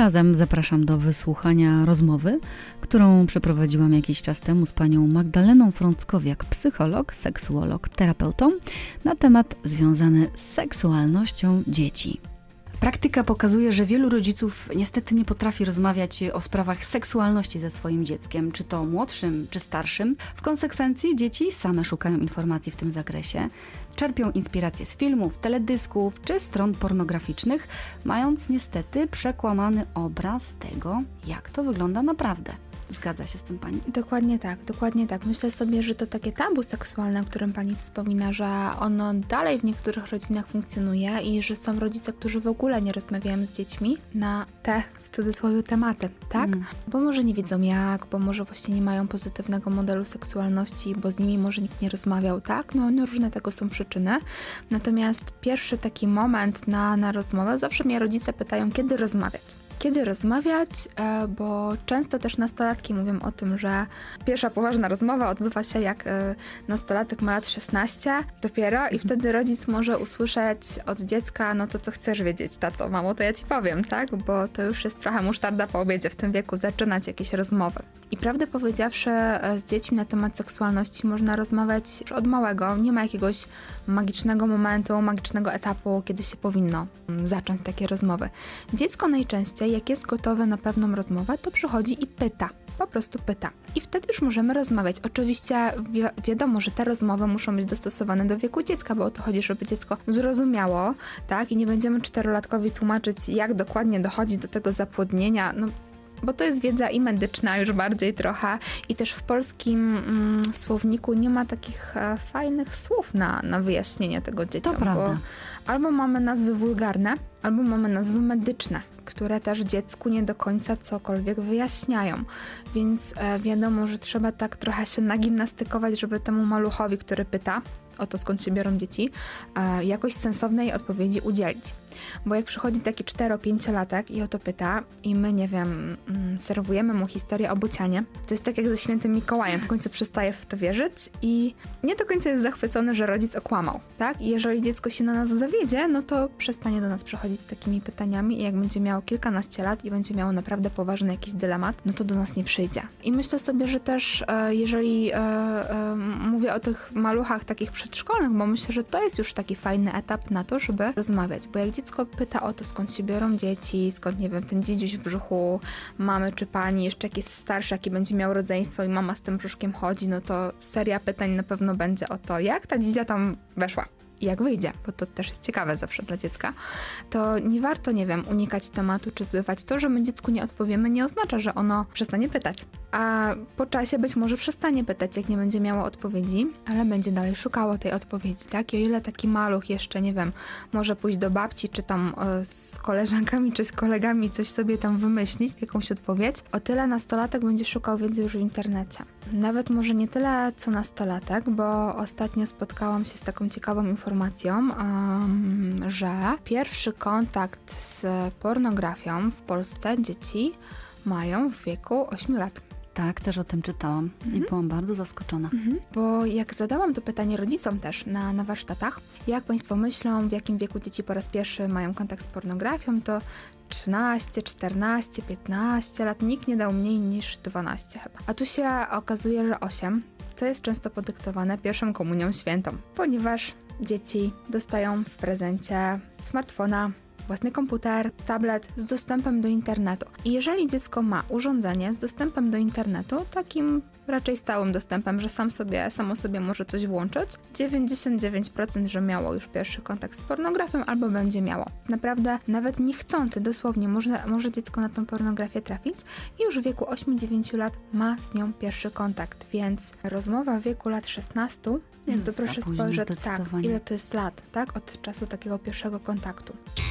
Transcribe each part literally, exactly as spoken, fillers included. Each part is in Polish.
zarazem zapraszam do wysłuchania rozmowy, którą przeprowadziłam jakiś czas temu z panią Magdaleną Frąckowiak, psycholog, seksuolog, terapeutą, na temat związany z seksualnością dzieci. Praktyka pokazuje, że wielu rodziców niestety nie potrafi rozmawiać o sprawach seksualności ze swoim dzieckiem, czy to młodszym, czy starszym. W konsekwencji dzieci same szukają informacji w tym zakresie. Czerpią inspiracje z filmów, teledysków czy stron pornograficznych, mając niestety przekłamany obraz tego, jak to wygląda naprawdę. Zgadza się z tym pani? Dokładnie tak, dokładnie tak. Myślę sobie, że to takie tabu seksualne, o którym pani wspomina, że ono dalej w niektórych rodzinach funkcjonuje i że są rodzice, którzy w ogóle nie rozmawiają z dziećmi na te, w cudzysłowie, tematy, tak? Mm. Bo może nie wiedzą jak, bo może właśnie nie mają pozytywnego modelu seksualności, bo z nimi może nikt nie rozmawiał, tak? No, no różne tego są przyczyny. Natomiast pierwszy taki moment na, na rozmowę, zawsze mnie rodzice pytają, kiedy rozmawiać. Kiedy rozmawiać, bo często też nastolatki mówią o tym, że pierwsza poważna rozmowa odbywa się jak nastolatek ma lat szesnaście dopiero i wtedy rodzic może usłyszeć od dziecka, no to co chcesz wiedzieć, tato, mamo, to ja ci powiem, tak? Bo to już jest trochę musztarda po obiedzie w tym wieku zaczynać jakieś rozmowy. I prawdę powiedziawszy, z dziećmi na temat seksualności można rozmawiać od małego. Nie ma jakiegoś magicznego momentu, magicznego etapu, kiedy się powinno zacząć takie rozmowy. Dziecko najczęściej, jak jest gotowe na pewną rozmowę, to przychodzi i pyta. Po prostu pyta. I wtedy już możemy rozmawiać. Oczywiście wi- wiadomo, że te rozmowy muszą być dostosowane do wieku dziecka, bo o to chodzi, żeby dziecko zrozumiało, tak? I nie będziemy czterolatkowi tłumaczyć, jak dokładnie dochodzi do tego zapłodnienia. No, bo to jest wiedza i medyczna już bardziej trochę i też w polskim mm, słowniku nie ma takich e, fajnych słów na, na wyjaśnienie tego dzieciom. To prawda. Bo albo mamy nazwy wulgarne, albo mamy nazwy medyczne, które też dziecku nie do końca cokolwiek wyjaśniają. Więc e, wiadomo, że trzeba tak trochę się nagimnastykować, żeby temu maluchowi, który pyta o to, skąd się biorą dzieci, e, jakoś sensownej odpowiedzi udzielić. Bo jak przychodzi taki cztero-pięciolatek i o to pyta i my, nie wiem, mm, serwujemy mu historię o bocianie, to jest tak jak ze świętym Mikołajem, w końcu przestaje w to wierzyć i nie do końca jest zachwycony, że rodzic okłamał, tak? I jeżeli dziecko się na nas zawiedzie, no to przestanie do nas przychodzić z takimi pytaniami i jak będzie miało kilkanaście lat i będzie miało naprawdę poważny jakiś dylemat, no to do nas nie przyjdzie. I myślę sobie, że też e, jeżeli e, e, mówię o tych maluchach takich przedszkolnych, bo myślę, że to jest już taki fajny etap na to, żeby rozmawiać, bo jak dziecko pyta o to, skąd się biorą dzieci, skąd, nie wiem, ten dziedziuś w brzuchu mamy czy pani, jeszcze jak jest starszy, jaki będzie miał rodzeństwo i mama z tym brzuszkiem chodzi, no to seria pytań na pewno będzie o to, jak ta dzidzia tam weszła. I jak wyjdzie, bo to też jest ciekawe zawsze dla dziecka, to nie warto, nie wiem, unikać tematu czy zbywać. To, że my dziecku nie odpowiemy, nie oznacza, że ono przestanie pytać. A po czasie być może przestanie pytać, jak nie będzie miało odpowiedzi, ale będzie dalej szukało tej odpowiedzi, tak? I o ile taki maluch jeszcze, nie wiem, może pójść do babci, czy tam e, z koleżankami, czy z kolegami coś sobie tam wymyślić, jakąś odpowiedź, o tyle nastolatek będzie szukał wiedzy już w internecie. Nawet może nie tyle, co nastolatek, bo ostatnio spotkałam się z taką ciekawą informacją, informacją, um, że pierwszy kontakt z pornografią w Polsce dzieci mają w wieku ośmiu lat. Tak, też o tym czytałam mhm. i byłam bardzo zaskoczona. Mhm. Bo jak zadałam to pytanie rodzicom też na, na warsztatach, jak państwo myślą, w jakim wieku dzieci po raz pierwszy mają kontakt z pornografią, to trzynaście, czternaście, piętnaście lat, nikt nie dał mniej niż dwanaście chyba. A tu się okazuje, że osiem, co jest często podyktowane pierwszą komunią świętą, ponieważ dzieci dostają w prezencie smartfona, własny komputer, tablet z dostępem do internetu. I jeżeli dziecko ma urządzenie z dostępem do internetu, takim raczej stałym dostępem, że sam sobie, samo sobie może coś włączyć, dziewięćdziesiąt dziewięć procent, że miało już pierwszy kontakt z pornografią albo będzie miało. Naprawdę nawet niechcący, dosłownie, może, może dziecko na tą pornografię trafić i już w wieku ośmiu do dziewięciu lat ma z nią pierwszy kontakt, więc rozmowa w wieku lat szesnastu, jest to proszę spojrzeć, tak, zdecydowanie. ile to jest lat, tak, od czasu takiego pierwszego kontaktu.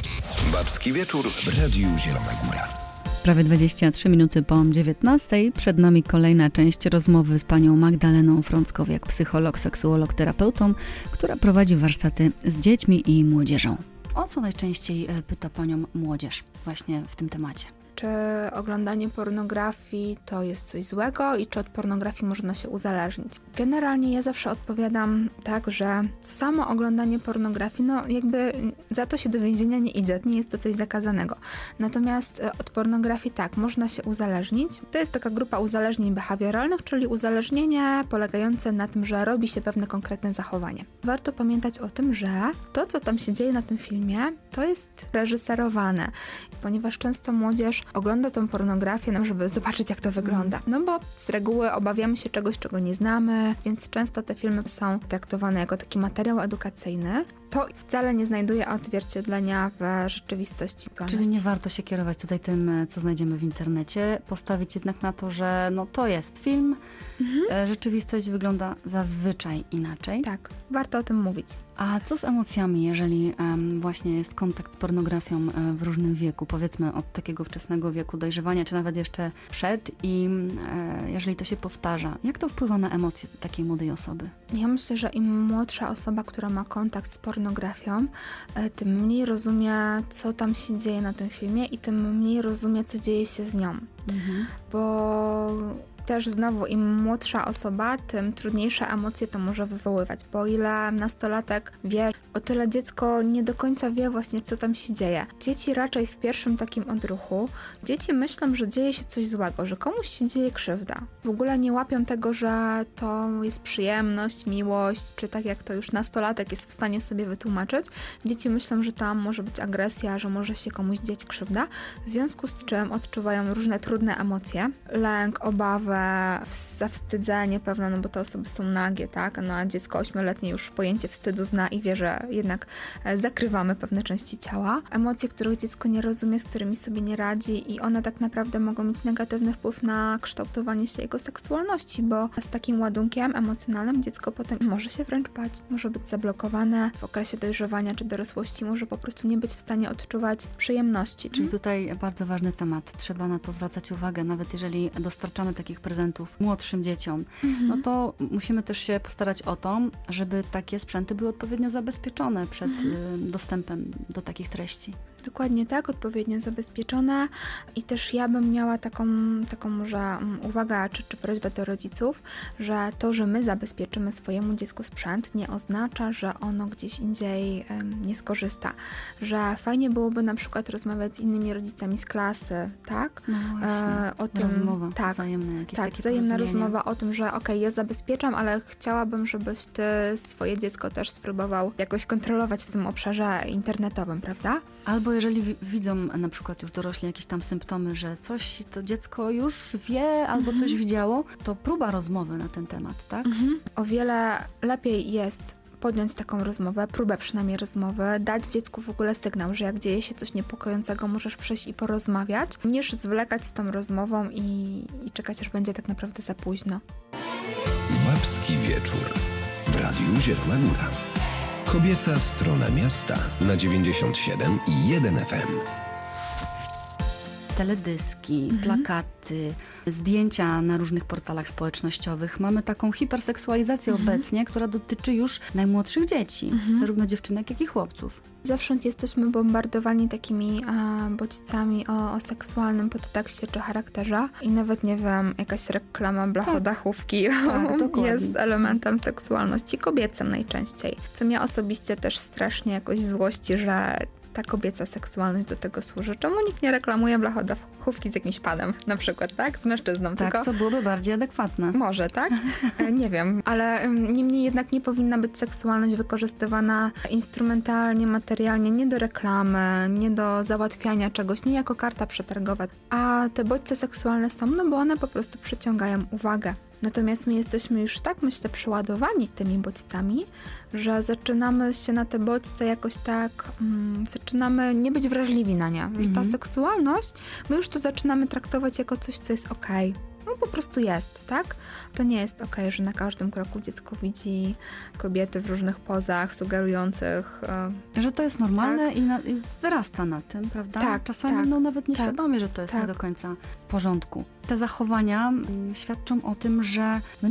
Babski wieczór w Radiu Zielona Góra. Prawie dwadzieścia trzy minuty po dziewiętnastej. Przed nami kolejna część rozmowy z panią Magdaleną Frąckowiak, psycholog, seksuolog, terapeutą, która prowadzi warsztaty z dziećmi i młodzieżą. O co najczęściej pyta panią młodzież właśnie w tym temacie? czy oglądanie pornografii to jest coś złego i czy od pornografii można się uzależnić. Generalnie ja zawsze odpowiadam tak, że samo oglądanie pornografii, no jakby za to się do więzienia nie idzie, nie jest to coś zakazanego. Natomiast od pornografii tak, można się uzależnić. To jest taka grupa uzależnień behawioralnych, czyli uzależnienie polegające na tym, że robi się pewne konkretne zachowanie. Warto pamiętać o tym, że to, co tam się dzieje na tym filmie, to jest reżyserowane, ponieważ często młodzież ogląda tą pornografię, no, żeby zobaczyć, jak to wygląda. No bo z reguły obawiamy się czegoś, czego nie znamy, więc często te filmy są traktowane jako taki materiał edukacyjny. To wcale nie znajduje odzwierciedlenia w rzeczywistości. Czyli nie warto się kierować tutaj tym, co znajdziemy w internecie, postawić jednak na to, że no to jest film, mhm. rzeczywistość wygląda zazwyczaj inaczej. Tak, warto o tym mówić. A co z emocjami, jeżeli um, właśnie jest kontakt z pornografią um, w różnym wieku, powiedzmy od takiego wczesnego wieku dojrzewania, czy nawet jeszcze przed i e, jeżeli to się powtarza, jak to wpływa na emocje takiej młodej osoby? Ja myślę, że im młodsza osoba, która ma kontakt z pornografią, e, tym mniej rozumie, co tam się dzieje na tym filmie i tym mniej rozumie, co dzieje się z nią. Mhm. Bo też znowu im młodsza osoba, tym trudniejsze emocje to może wywoływać, bo o ile nastolatek wie, o tyle dziecko nie do końca wie właśnie, co tam się dzieje. Dzieci raczej w pierwszym takim odruchu, dzieci myślą, że dzieje się coś złego, że komuś się dzieje krzywda. W ogóle nie łapią tego, że to jest przyjemność, miłość, czy tak jak to już nastolatek jest w stanie sobie wytłumaczyć. Dzieci myślą, że tam może być agresja, że może się komuś dziać krzywda, w związku z czym odczuwają różne trudne emocje, lęk, obawę, zawstydzenie pewne, no bo te osoby są nagie, tak? No a dziecko ośmioletnie już pojęcie wstydu zna i wie, że jednak zakrywamy pewne części ciała. Emocje, których dziecko nie rozumie, z którymi sobie nie radzi i one tak naprawdę mogą mieć negatywny wpływ na kształtowanie się jego seksualności, bo z takim ładunkiem emocjonalnym dziecko potem może się wręcz bać, może być zablokowane w okresie dojrzewania czy dorosłości, może po prostu nie być w stanie odczuwać przyjemności. Czyli tutaj bardzo ważny temat. Trzeba na to zwracać uwagę, nawet jeżeli dostarczamy takich prezentów młodszym dzieciom, mhm. no to musimy też się postarać o to, żeby takie sprzęty były odpowiednio zabezpieczone przed mhm. dostępem do takich treści. Dokładnie tak, odpowiednio zabezpieczone i też ja bym miała taką, taką może uwagę czy, czy prośbę do rodziców, że to, że my zabezpieczymy swojemu dziecku sprzęt, nie oznacza, że ono gdzieś indziej um, nie skorzysta. Że fajnie byłoby na przykład rozmawiać z innymi rodzicami z klasy, tak? No właśnie, e, o tym, rozmowa tak, wzajemna, jakieś tak, takie wzajemna rozmowa o tym, że okej, okay, ja zabezpieczam, ale chciałabym, żebyś ty swoje dziecko też spróbował jakoś kontrolować w tym obszarze internetowym, prawda? Albo jeżeli w- widzą na przykład już dorośli jakieś tam symptomy, że coś to dziecko już wie albo mhm. coś widziało, to próba rozmowy na ten temat, tak? Mhm. O wiele lepiej jest podjąć taką rozmowę, próbę przynajmniej rozmowy, dać dziecku w ogóle sygnał, że jak dzieje się coś niepokojącego, możesz przyjść i porozmawiać, niż zwlekać z tą rozmową i, i czekać, aż będzie tak naprawdę za późno. Babski wieczór w Radiu Zielona Góra. Kobieca strona miasta na dziewięćdziesiąt siedem i jeden F M. Teledyski, mhm. plakaty, zdjęcia na różnych portalach społecznościowych. Mamy taką hiperseksualizację mhm. obecnie, która dotyczy już najmłodszych dzieci, mhm. zarówno dziewczynek, jak i chłopców. Zewsząd jesteśmy bombardowani takimi a, bodźcami o, o seksualnym podtekście czy charakterze i nawet, nie wiem, jakaś reklama blachodachówki tak, tak, jest elementem seksualności kobiecym najczęściej. Co mnie osobiście też strasznie jakoś złości, że ta kobieca seksualność do tego służy. Czemu nikt nie reklamuje blachodachówki z jakimś panem na przykład, tak? Z mężczyzną. Tak, tylko co byłoby bardziej adekwatne. Może, tak? Nie wiem, ale niemniej jednak nie powinna być seksualność wykorzystywana instrumentalnie, materialnie, nie do reklamy, nie do załatwiania czegoś, nie jako karta przetargowa. A te bodźce seksualne są, no bo one po prostu przyciągają uwagę. Natomiast my jesteśmy już tak, myślę, przeładowani tymi bodźcami, że zaczynamy się na te bodźce jakoś tak, um, zaczynamy nie być wrażliwi na nie. Że ta mhm. seksualność, my już to zaczynamy traktować jako coś, co jest okej. No po prostu jest, tak? To nie jest okej, że na każdym kroku dziecko widzi kobiety w różnych pozach sugerujących. Yy, że to jest normalne tak? i, na, i wyrasta na tym, prawda? Tak, czasami tak, no, nawet nieświadomie, tak, że to jest tak. nie do końca w porządku. Te zachowania y, świadczą o tym, że no nie ma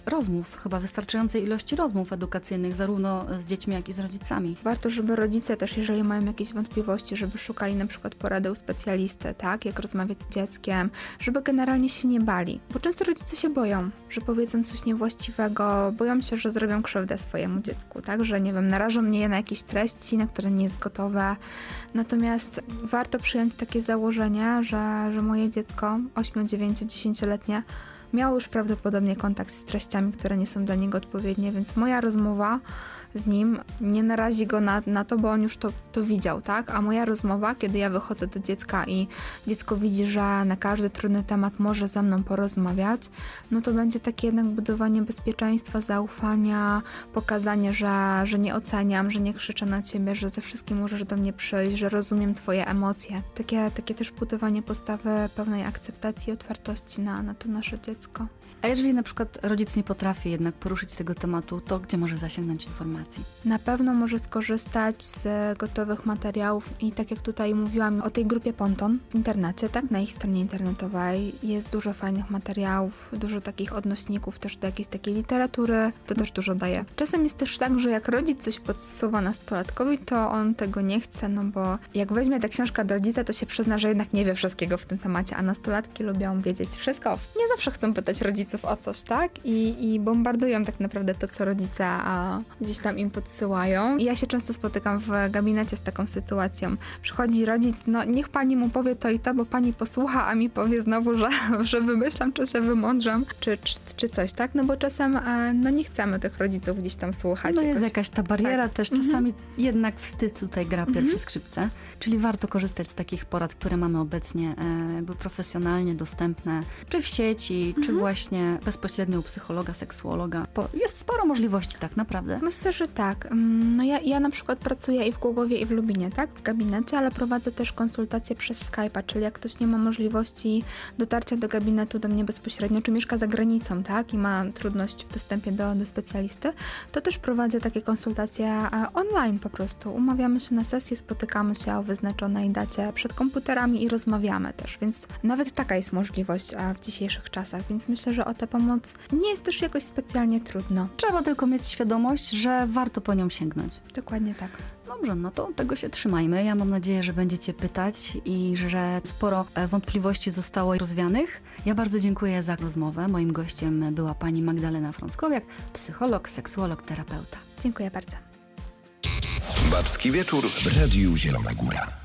rozmów, chyba wystarczającej ilości rozmów edukacyjnych, zarówno z dziećmi, jak i z rodzicami. Warto, żeby rodzice też, jeżeli mają jakieś wątpliwości, żeby szukali na przykład porady u specjalisty, tak, jak rozmawiać z dzieckiem, żeby generalnie się nie bali, bo często rodzice się boją, że powiedzą coś niewłaściwego, boją się, że zrobią krzywdę swojemu dziecku, tak, że nie wiem, narażą mnie na jakieś treści, na które nie jest gotowe. Natomiast warto przyjąć takie założenie, że, że moje dziecko, osiem, dziewięć, dziesięcioletnie, miało już prawdopodobnie kontakt z treściami, które nie są dla niego odpowiednie, więc moja rozmowa z nim nie narazi go na, na to, bo on już to, to widział, tak? A moja rozmowa, kiedy ja wychodzę do dziecka i dziecko widzi, że na każdy trudny temat może ze mną porozmawiać, no to będzie takie jednak budowanie bezpieczeństwa, zaufania, pokazanie, że, że nie oceniam, że nie krzyczę na ciebie, że ze wszystkim możesz do mnie przyjść, że rozumiem twoje emocje. Takie, takie też budowanie postawy pełnej akceptacji i otwartości na, na to nasze dziecko. A jeżeli na przykład rodzic nie potrafi jednak poruszyć tego tematu, to gdzie może zasięgnąć informacji? Na pewno może skorzystać z gotowych materiałów i tak jak tutaj mówiłam o tej grupie Ponton w internecie, tak, na ich stronie internetowej jest dużo fajnych materiałów, dużo takich odnośników też do jakiejś takiej literatury, to też dużo daje. Czasem jest też tak, że jak rodzic coś podsuwa nastolatkowi, to on tego nie chce, no bo jak weźmie tę książkę do rodzica, to się przyzna, że jednak nie wie wszystkiego w tym temacie, a nastolatki lubią wiedzieć wszystko. Nie zawsze chcą pytać rodziców o coś, tak? I, i bombardują tak naprawdę to, co rodzice a gdzieś tam im podsyłają. I ja się często spotykam w gabinecie z taką sytuacją. Przychodzi rodzic, no niech pani mu powie to i to, bo pani posłucha, a mi powie znowu, że, że wymyślam, czy się wymądrzam, czy, czy, czy coś, tak? No bo czasem no nie chcemy tych rodziców gdzieś tam słuchać. No jakoś. jest jakaś ta bariera tak. też, Mhm. czasami jednak wstyd tutaj gra pierwsze Mhm. skrzypce, czyli warto korzystać z takich porad, które mamy obecnie e, jakby profesjonalnie dostępne, czy w sieci, Mhm. czy właśnie bezpośrednio u psychologa, seksuologa. Po, jest sporo możliwości tak naprawdę. Myślę, że tak. No ja, ja na przykład pracuję i w Głogowie, i w Lubinie, tak? W gabinecie, ale prowadzę też konsultacje przez Skype'a, czyli jak ktoś nie ma możliwości dotarcia do gabinetu do mnie bezpośrednio, czy mieszka za granicą, tak? I ma trudność w dostępie do, do specjalisty, to też prowadzę takie konsultacje online po prostu. Umawiamy się na sesję, spotykamy się o wyznaczonej dacie przed komputerami i rozmawiamy też, więc nawet taka jest możliwość w dzisiejszych czasach, więc myślę, że o tę pomoc nie jest też jakoś specjalnie trudno. Trzeba tylko mieć świadomość, że warto po nią sięgnąć. Dokładnie tak. Dobrze, no to tego się trzymajmy. Ja mam nadzieję, że będziecie pytać i że sporo wątpliwości zostało rozwianych. Ja bardzo dziękuję za rozmowę. Moim gościem była pani Magdalena Frąckowiak, psycholog, seksuolog, terapeuta. Dziękuję bardzo. Babski wieczór w Radiu Zielona Góra.